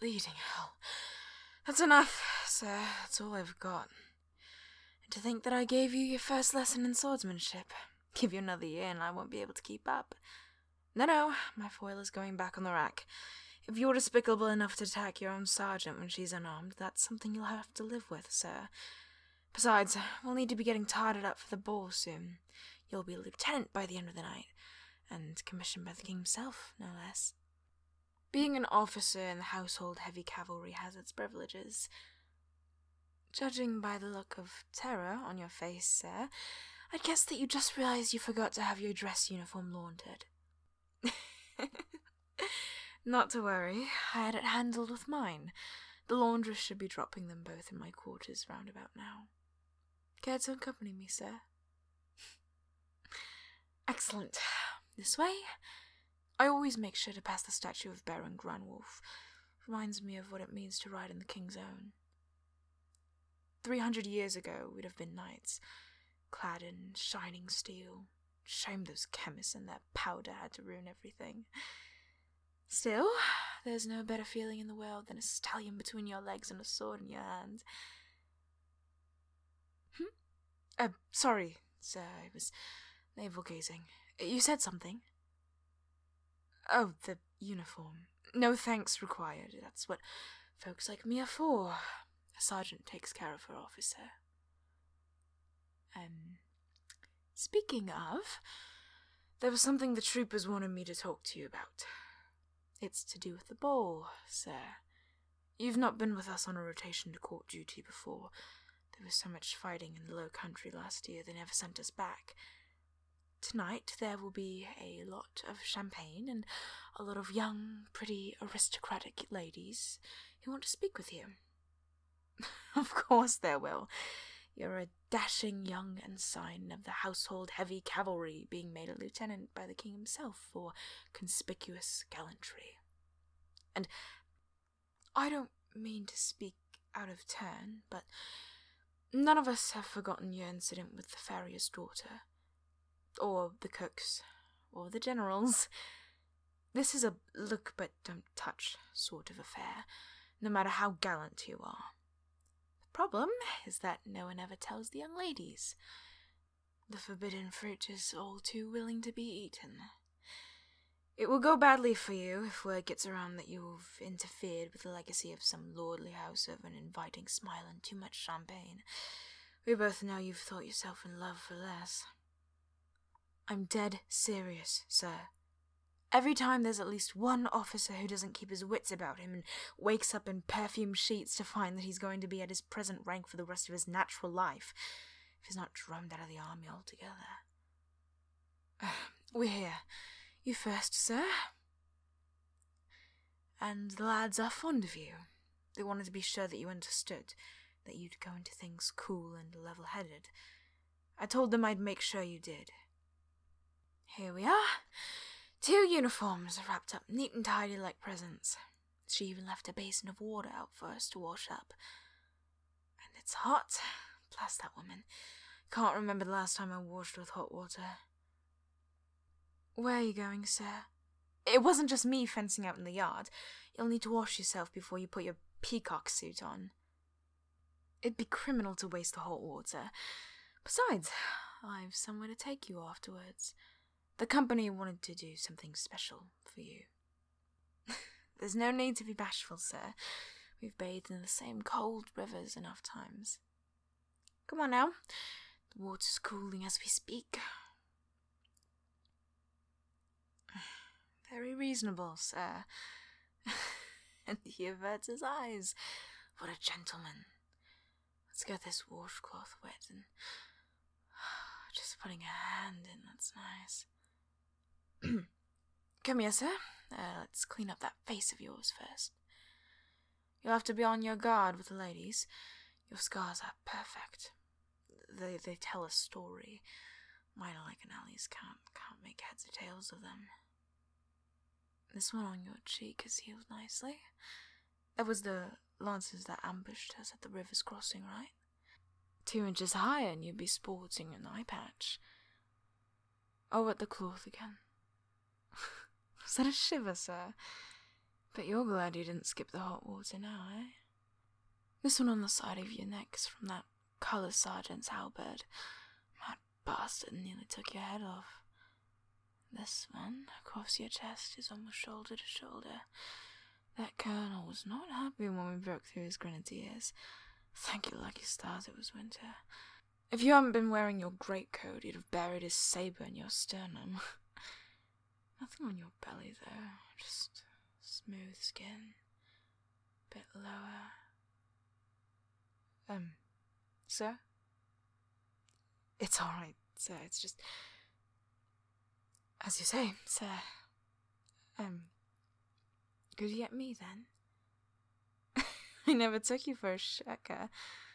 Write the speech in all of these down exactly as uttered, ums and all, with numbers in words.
bleeding hell. That's enough, sir. That's all I've got. And to think that I gave you your first lesson in swordsmanship. Give you another year and I won't be able to keep up. No, no, my foil is going back on the rack. If you're despicable enough to attack your own sergeant when she's unarmed, that's something you'll have to live with, sir. Besides, we'll need to be getting tarted up for the ball soon. You'll be a lieutenant by the end of the night, and commissioned by the king himself, no less. Being an officer in the household heavy cavalry has its privileges. Judging by the look of terror on your face, sir, I'd guess that you just realized you forgot to have your dress uniform laundered. Not to worry, I had it handled with mine. The laundress should be dropping them both in my quarters round about now. Care to accompany me, sir? Excellent. This way? I always make sure to pass the statue of Baron Grunwolf. Reminds me of what it means to ride in the king's own. Three hundred years ago, we'd have been knights, clad in shining steel. Shame those chemists and their powder had to ruin everything. Still, there's no better feeling in the world than a stallion between your legs and a sword in your hand. Hmm? Uh, sorry, sir, I was navel-gazing. You said something? Oh, the uniform. No thanks required. That's what folks like me are for. A sergeant takes care of her officer. Um, speaking of, there was something the troopers wanted me to talk to you about. It's to do with the ball, sir. You've not been with us on a rotation to court duty before. There was so much fighting in the Low Country last year they never sent us back. Tonight there will be a lot of champagne and a lot of young, pretty, aristocratic ladies who want to speak with you. Of course there will. You're a dashing young ensign of the household heavy cavalry, being made a lieutenant by the king himself for conspicuous gallantry. And I don't mean to speak out of turn, but none of us have forgotten your incident with the farrier's daughter, or the cooks, or the generals. This is a look but don't touch sort of affair, no matter how gallant you are. Problem is that no one ever tells the young ladies. The forbidden fruit is all too willing to be eaten. It will go badly for you if word gets around that you've interfered with the legacy of some lordly house of an inviting smile and too much champagne. We both know you've thought yourself in love for less. I'm dead serious, sir. Every time there's at least one officer who doesn't keep his wits about him and wakes up in perfumed sheets to find that he's going to be at his present rank for the rest of his natural life, if he's not drummed out of the army altogether. Uh, we're here. You first, sir. And the lads are fond of you. They wanted to be sure that you understood, that you'd go into things cool and level-headed. I told them I'd make sure you did. Here we are. Two uniforms wrapped up neat and tidy like presents. She even left a basin of water out for us to wash up. And it's hot. Bless that woman. Can't remember the last time I washed with hot water. Where are you going, sir? It wasn't just me fencing out in the yard. You'll need to wash yourself before you put your peacock suit on. It'd be criminal to waste the hot water. Besides, I've somewhere to take you afterwards. The company wanted to do something special for you. There's no need to be bashful, sir. We've bathed in the same cold rivers enough times. Come on now. The water's cooling as we speak. Very reasonable, sir. And he averts his eyes. What a gentleman. Let's get this washcloth wet and just putting a hand in, that's nice. Come here, sir. Uh, let's clean up that face of yours first. You'll have to be on your guard with the ladies. Your scars are perfect. They they tell a story. Mine are like an alleys, can't, can't make heads or tails of them. This one on your cheek has healed nicely. That was the lancers that ambushed us at the river's crossing, right? Two inches higher and you'd be sporting an eye patch. Oh, at the cloth again. Was that a shiver, sir? But you're glad you didn't skip the hot water now, eh? This one on the side of your neck is from that colour sergeant's halberd. That bastard nearly took your head off. This one, across your chest, is almost shoulder to shoulder. That colonel was not happy when we broke through his grenadiers. Thank your lucky stars it was winter. If you hadn't been wearing your greatcoat, you'd have buried his sabre in your sternum. Nothing on your belly, though. Just smooth skin. Bit lower. Um, sir? It's alright, sir. It's just... As you say, sir. Um, could you get me, then? I never took you for a shirker.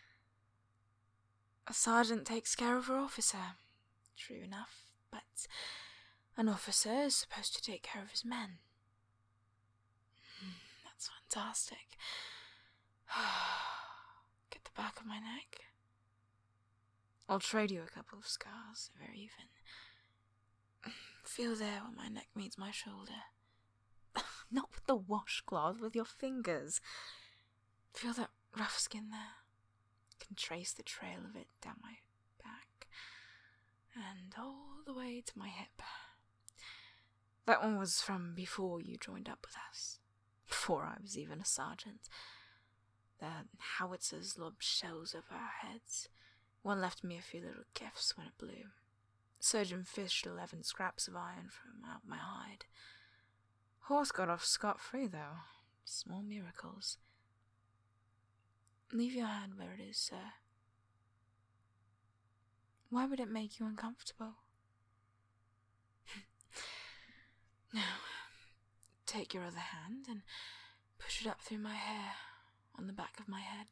A sergeant takes care of her officer. True enough, but an officer is supposed to take care of his men. That's fantastic. Get the back of my neck. I'll trade you a couple of scars, if very even. Feel there where my neck meets my shoulder. Not with the washcloth, with your fingers. Feel that rough skin there. Can trace the trail of it down my back. And all the way to my hip. That one was from before you joined up with us. Before I was even a sergeant. The howitzers lobbed shells over our heads. One left me a few little gifts when it blew. Surgeon fished eleven scraps of iron from out my hide. Horse got off scot-free, though. Small miracles. Leave your hand where it is, sir. Why would it make you uncomfortable? Now, take your other hand and push it up through my hair on the back of my head.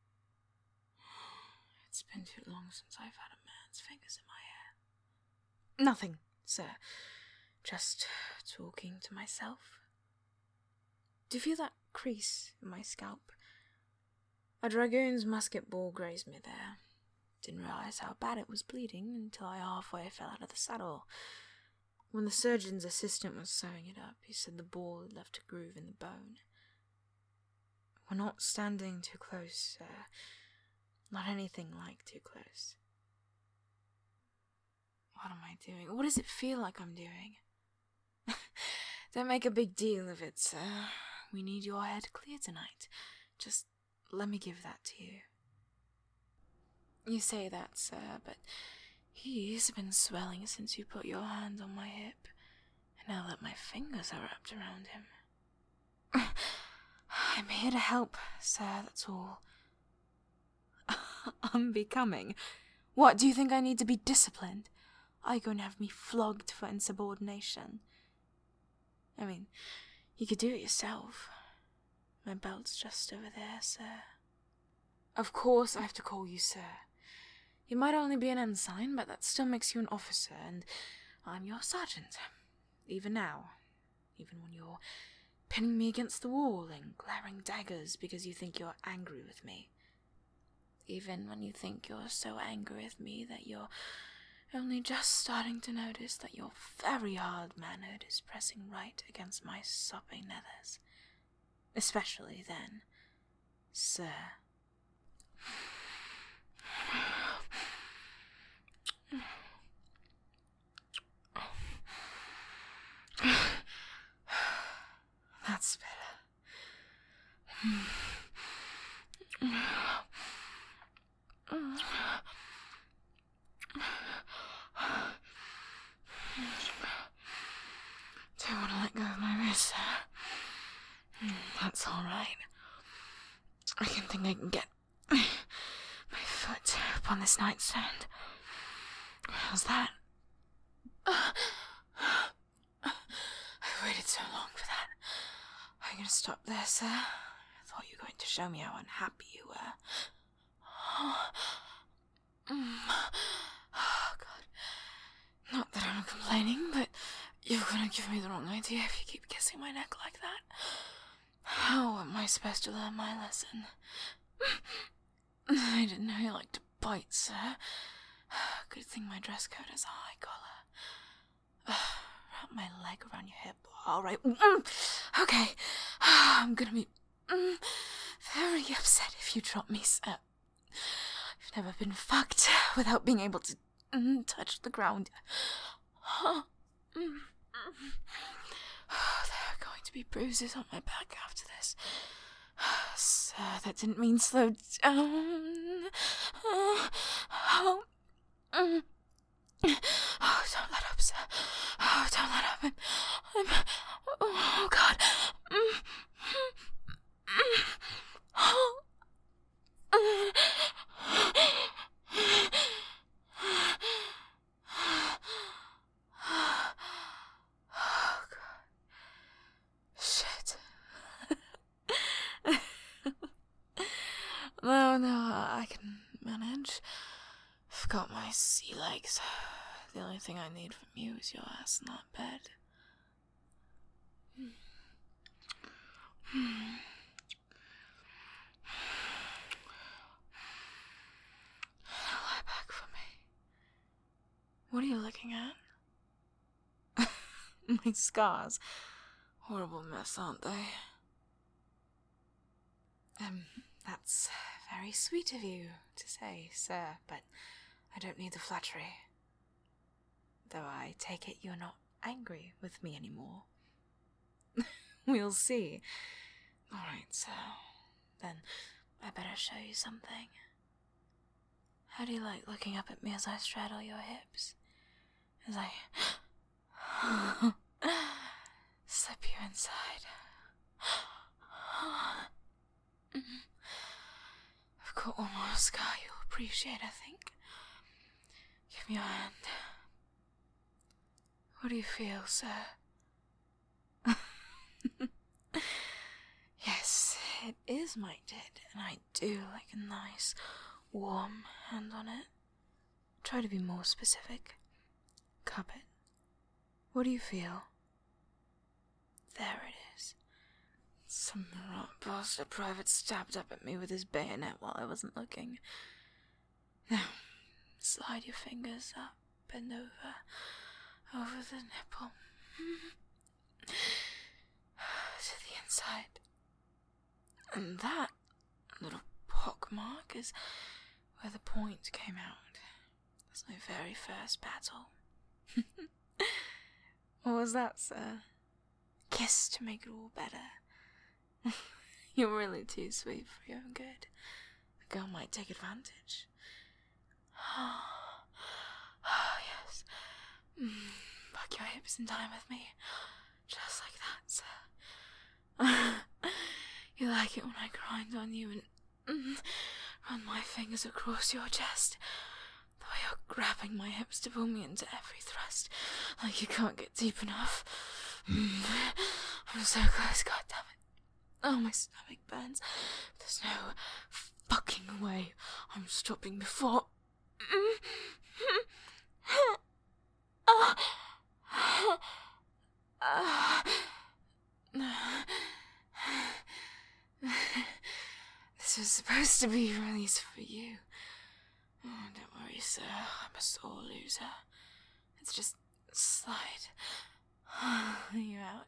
It's been too long since I've had a man's fingers in my hair. Nothing, sir. Just talking to myself. Do you feel that crease in my scalp? A dragoon's musket ball grazed me there. Didn't realise how bad it was bleeding until I halfway fell out of the saddle. When the surgeon's assistant was sewing it up, he said the ball had left a groove in the bone. We're not standing too close, sir. Not anything like too close. What am I doing? What does it feel like I'm doing? Don't make a big deal of it, sir. We need your head clear tonight. Just let me give that to you. You say that, sir, but he's been swelling since you put your hand on my hip, and now that my fingers are wrapped around him. I'm here to help, sir, that's all. Unbecoming. What, do you think I need to be disciplined? Are you going to have me flogged for insubordination? I mean, you could do it yourself. My belt's just over there, sir. Of course I have to call you sir. You might only be an ensign, but that still makes you an officer, and I'm your sergeant. Even now. Even when you're pinning me against the wall and glaring daggers because you think you're angry with me. Even when you think you're so angry with me that you're only just starting to notice that your very hard manhood is pressing right against my sopping nethers. Especially then, sir. That's better. Don't want to let go of my wrist, sir. That's all right. I can think I can get my foot up on this nightstand. How's that? I waited so long for that. Are you going to stop there, sir? I thought you were going to show me how unhappy you were. Oh, God. Not that I'm complaining, but you're going to give me the wrong idea if you keep kissing my neck like that. How am I supposed to learn my lesson? I didn't know you liked to bite, sir. Good thing my dress coat has a high collar. wrap my leg around your hip. All right. Mm, okay. I'm gonna be mm, very upset if you drop me, sir. I've never been fucked without being able to mm, touch the ground. Oh, mm, mm. Oh, there are going to be bruises on my back after this. Sir, that didn't mean slow down. Oh, oh, mm. Oh, don't let up, sir. Oh, don't let up. I'm, I'm, oh, God. Mm, mm, oh, mm. Oh, God. Shit. No, no, I can manage. I've got my sea legs. The only thing I need from you is your ass in that bed. Lie back for me. What are you looking at? My scars. Horrible mess, aren't they? Um, that's very sweet of you to say, sir, but I don't need the flattery. Though I take it you're not angry with me anymore. We'll see. All right, so then I better show you something. How do you like looking up at me as I straddle your hips? As I slip you inside. I've got one more scar you'll appreciate, I think. Give me your hand. What do you feel, sir? Yes, it is mitred, and I do like a nice, warm hand on it. Try to be more specific. Cup it. What do you feel? There it is. Some rat bastard private stabbed up at me with his bayonet while I wasn't looking. Now, slide your fingers up and over, over the nipple, to the inside. And that little pock mark is where the point came out. That's my very first battle. What was that, sir? Kiss to make it all better. You're really too sweet for your own good. The girl might take advantage. Oh, yes. Mm, fuck your hips in time with me. Just like that, sir. You like it when I grind on you and mm, run my fingers across your chest. The way you're grabbing my hips to pull me into every thrust, like you can't get deep enough. Mm, I'm so close, goddammit. Oh, my stomach burns. There's no fucking way I'm stopping before. This was supposed to be released for you. Oh, don't worry, sir. I'm a sore loser. It's just slide you out.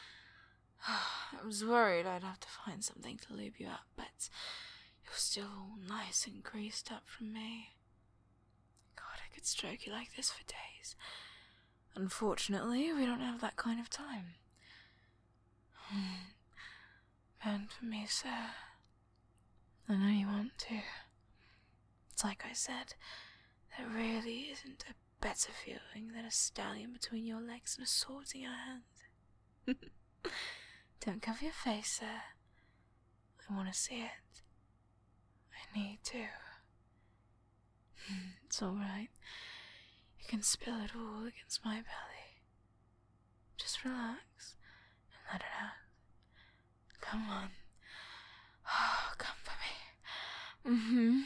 I was worried I'd have to find something to lube you up, but you're still all nice and greased up from me. God, I could stroke you like this for days. Unfortunately, we don't have that kind of time. And for me, sir, I know you want to. It's like I said, there really isn't a better feeling than a stallion between your legs and a sword in your hand. Don't cover your face, sir. I want to see it. I need to. It's alright. You can spill it all against my belly. Just relax and let it out. Come on. Oh, come for me. Mm-hmm.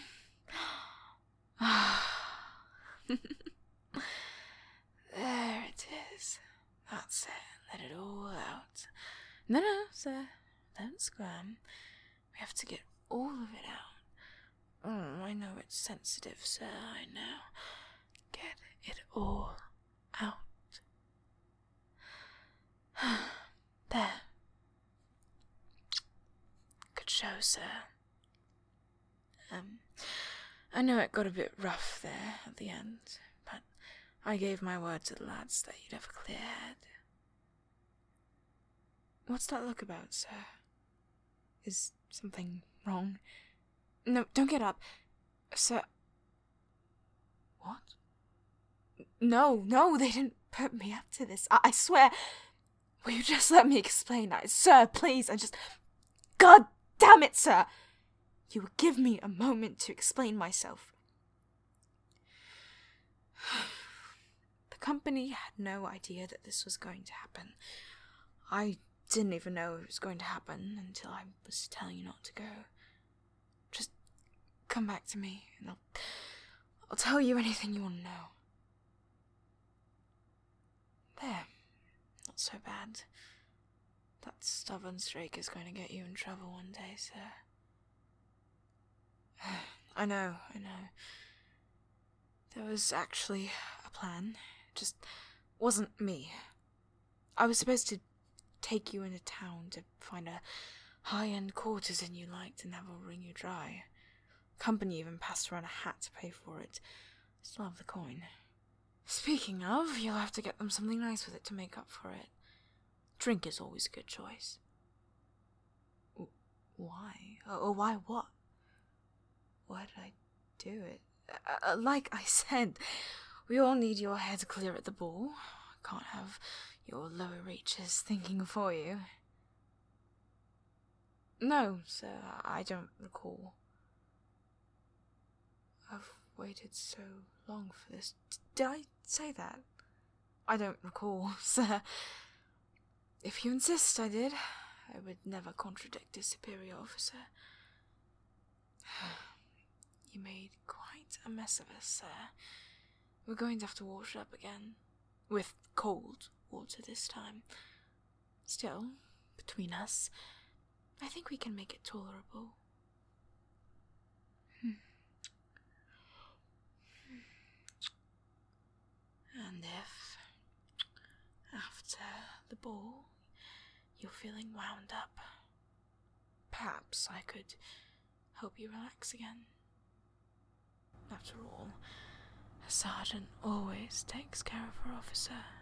There it is. That's it. Let it all out. No, no, sir. Don't scram. We have to get all of it out. Oh, I know it's sensitive, sir. I know. Get it all out. There. Good show, sir. Um, I know it got a bit rough there at the end, but I gave my word to the lads that you'd have a clear head. What's that look about, sir? Is something wrong? No, don't get up. Sir... What? No, no, they didn't put me up to this. I, I swear... Will you just let me explain? I, sir, please, I just... God damn it, sir! You will give me a moment to explain myself. The company had no idea that this was going to happen. I didn't even know it was going to happen until I was telling you not to go. Just come back to me, and I'll, I'll tell you anything you want to know. There. Not so bad. That stubborn streak is going to get you in trouble one day, sir. I know, I know. There was actually a plan. It just wasn't me. I was supposed to take you into town to find a high-end courtesan you liked and have her wring you dry. Company even passed around a hat to pay for it. Still have the coin. Speaking of, you'll have to get them something nice with it to make up for it. Drink is always a good choice. Why? Oh, why what? Why did I do it? Uh, like I said, we all need your head clear at the ball. Can't have your lower reaches thinking for you. No, sir, I don't recall. I've waited so long for this. D- did I say that? I don't recall, sir. If you insist I did, I would never contradict a superior officer. You made quite a mess of us, sir. We're going to have to wash up again. With cold water this time. Still, between us, I think we can make it tolerable. Hmm. And if, after the ball, you're feeling wound up, perhaps I could help you relax again. After all, a sergeant always takes care of her officer.